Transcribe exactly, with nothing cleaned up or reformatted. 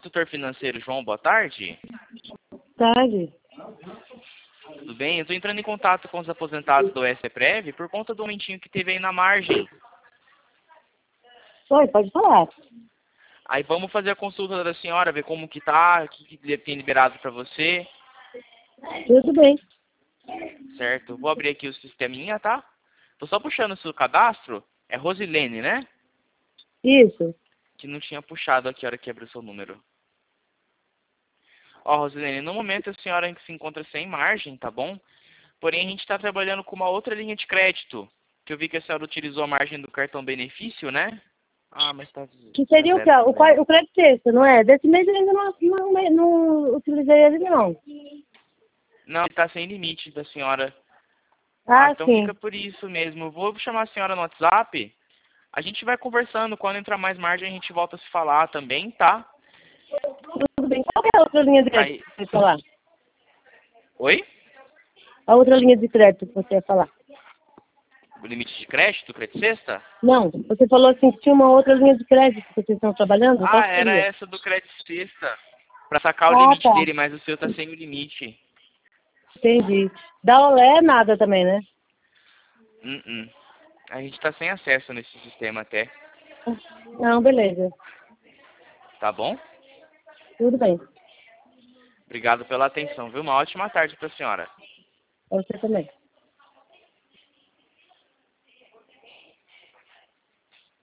consultor financeiro João, boa tarde. Tarde. Tudo bem? Eu estou entrando em contato com os aposentados do SEPREV por conta do momentinho que teve aí na margem. Oi, pode falar. Aí vamos fazer a consulta da senhora, ver como que tá, o que, que tem liberado para você. Tudo bem. Certo? Vou abrir aqui o sisteminha, tá? Tô só puxando o seu cadastro. É Rosilene, né? Isso. Que não tinha puxado aqui a hora que abriu o seu número. Ó, Rosilene, no momento a senhora se encontra sem margem, tá bom? Porém, a gente está trabalhando com uma outra linha de crédito. Que eu vi que a senhora utilizou a margem do cartão benefício, né? Ah, mas tá, Que tá seria o zero quê? O, também. qua- o crédito sexto, não é? Desse mês eu ainda não, não, não utilizei ele, não. Não, tá sem limite da senhora. Ah, Ah, então sim. fica por isso mesmo. Eu vou chamar a senhora no WhatsApp. A gente vai conversando. Quando entrar mais margem, a gente volta a se falar também, tá? Tudo bem. Qual que é a outra linha de crédito Aí... que você ia falar? Oi? A outra linha de crédito que você ia falar? O limite de crédito, crédito sexta? Não, você falou assim que tinha uma outra linha de crédito que vocês estão trabalhando? Qual Ah, que era seria? essa do crédito sexta. Pra sacar o Ah, limite tá. dele, mas o seu tá sem o limite. Entendi. Da Olé nada também, né? Uh -uh. A gente tá sem acesso nesse sistema até. Não, beleza. Tá bom? Tudo bem. Obrigado pela atenção, viu? Uma ótima tarde pra senhora. Pra você também.